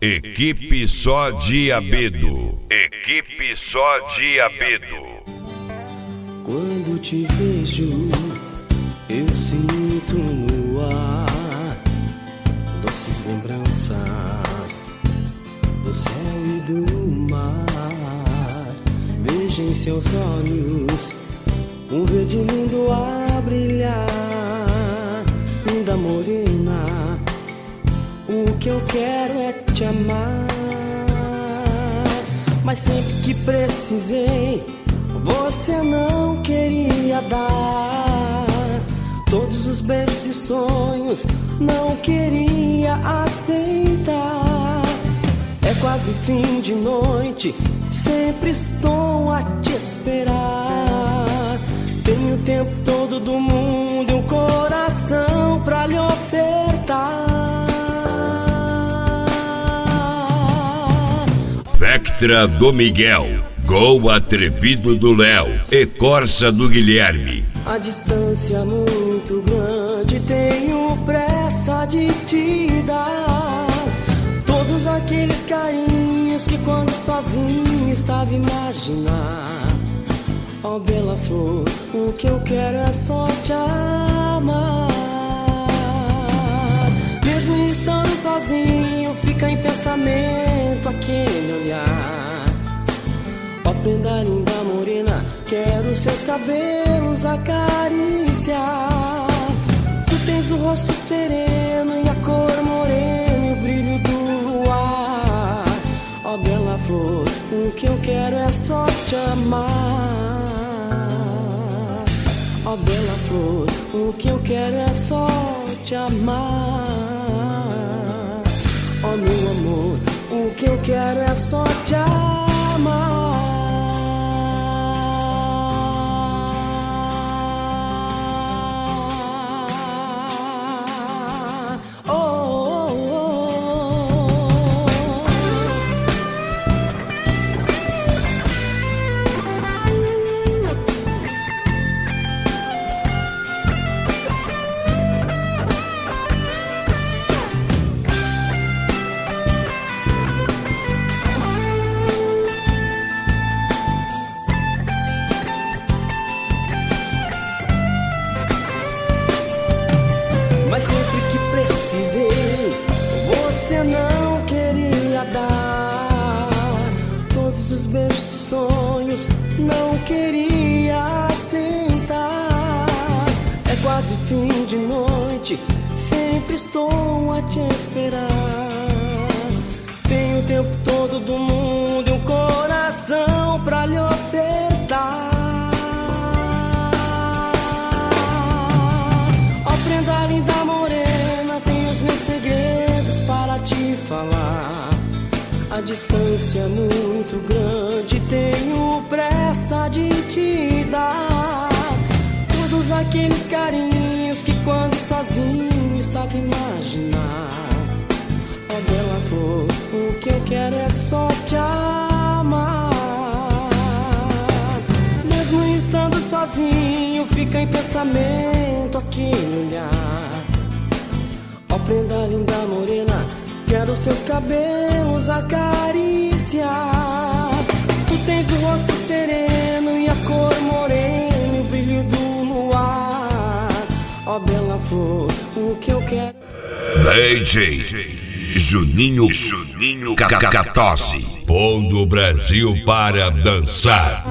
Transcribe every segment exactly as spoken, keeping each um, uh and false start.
Equipe Só Diabedo. Equipe Só Diabedo. Quando te vejo, eu sinto no ar doces lembranças do céu e do mar. Vejo em seus olhos um verde lindo a brilhar. Linda morena, o que eu quero é te amar. Mas sempre que precisei, você não queria dar. Todos os beijos e sonhos não queria aceitar. É quase fim de noite, sempre estou a te esperar. Tenho o tempo todo do mundo e um coração pra lhe ofertar. Vectra do Miguel, Gol Atrevido do Léo e Corsa do Guilherme. A distância muito grande, tenho pressa de te dar todos aqueles carinhos que quando sozinho estava a imaginar. Ó bela flor, o que eu quero é só te amar. Mesmo estando sozinho, fica em pensamento aquele olhar. Ó prenda linda morena, quero seus cabelos acariciar. Tu tens o rosto sereno e a cor morena e o brilho do luar. Ó bela flor, o que eu quero é só te amar. Ó bela flor, o que eu quero é só te amar. Ó meu amor, o que eu quero é só te amar. Mas sempre que precisei, você não queria dar. Todos os beijos e sonhos não queria aceitar. É quase fim de noite, sempre estou a te esperar. Tenho o tempo todo do mundo e um coração pra lhe ofertar. Prenda linda morena, tenho os meus segredos para te falar. A distância é muito grande, tenho pressa de te dar todos aqueles carinhos que quando sozinho estava a imaginar. Ó bela flor, o que eu quero é só te amar. Mesmo estando sozinho, fica em pensamento aquele olhar. Ó prenda linda morena, quero seus cabelos acariciar. Tu tens o rosto sereno e a cor morena e o brilho do luar. Ó bela flor, o que eu quero. D J Juninho Juninho Cacatosse, pondo o Brasil para dançar.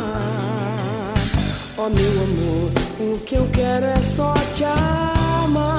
Ó meu amor, o que eu quero é só te amar.